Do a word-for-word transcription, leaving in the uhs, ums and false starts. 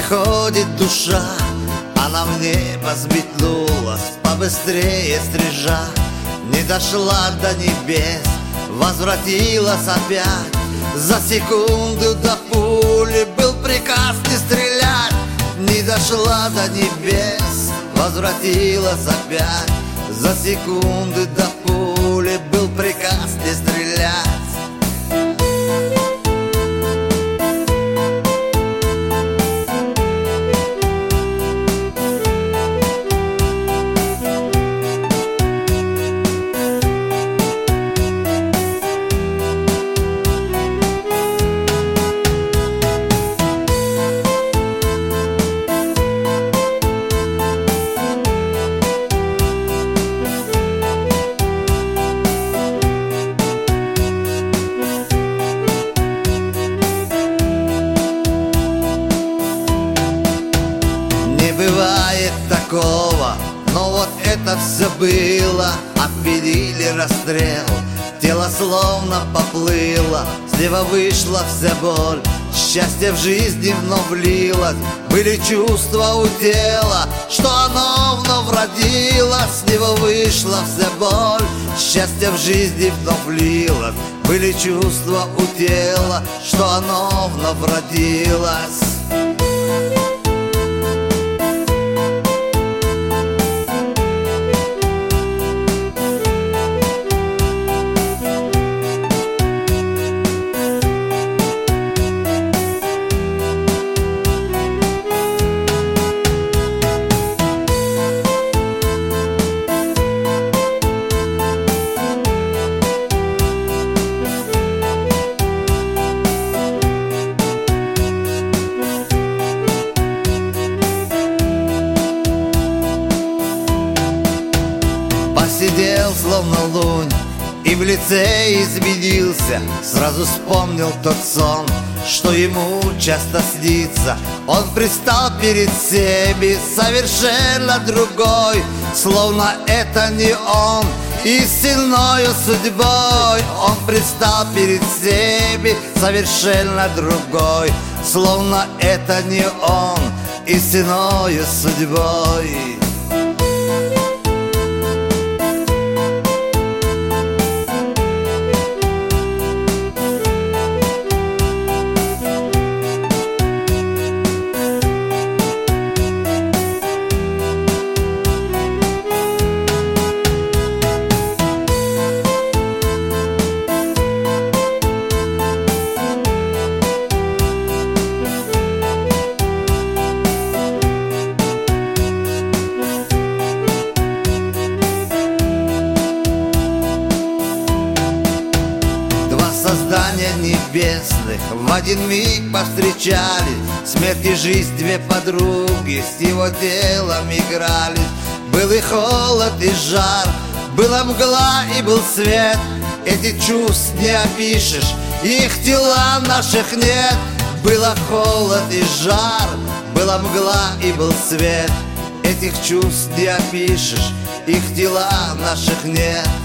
приходит душа, она в небо взметнулась, побыстрее стрижа. Не дошла до небес, возвратилась опять. За секунду до пули был приказ не стрелять. Не дошла до небес, возвратилась опять. За секунду до пули был приказ не стрелять. Бывает такого, но вот это все было. Отменили расстрел, тело словно поплыло. Слева вышла вся боль, счастье в жизни вновь влилось. Были чувства у тела, что оно вновь родилось. Слева вышла вся боль, счастье в жизни вновь влилось. Были чувства у тела, что оно вновь родилось. Сидел словно лунь и в лице изменился. Сразу вспомнил тот сон, что ему часто снится. Он предстал перед всеми совершенно другой, словно это не он, истинною судьбой. Он предстал перед всеми совершенно другой, словно это не он, истинною судьбой. Создания небесных в один миг повстречались. Смерть и жизнь, две подруги, с его телом играли. Был и холод, и жар, была мгла и был свет. Эти чувств не опишешь, их тела наших нет. Было холод и жар, была мгла и был свет. Этих чувств не опишешь, их тела наших нет.